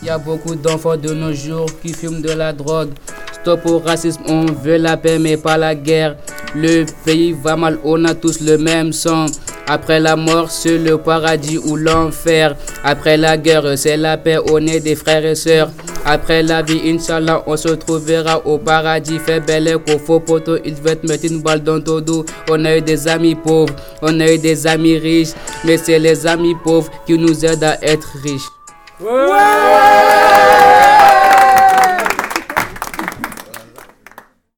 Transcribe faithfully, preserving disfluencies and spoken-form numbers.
Il y a beaucoup d'enfants de nos jours qui fument de la drogue. Stop au racisme, on veut la paix mais pas la guerre. Le pays va mal, on a tous le même sang. Après la mort, c'est le paradis ou l'enfer. Après la guerre, c'est la paix, on est des frères et sœurs. Après la vie, Inch'Allah, on se trouvera au paradis. Fais belle qu'au faux poteau, il veut te mettre une balle dans ton dos. On a eu des amis pauvres, on a eu des amis riches. Mais c'est les amis pauvres qui nous aident à être riches. Ouais.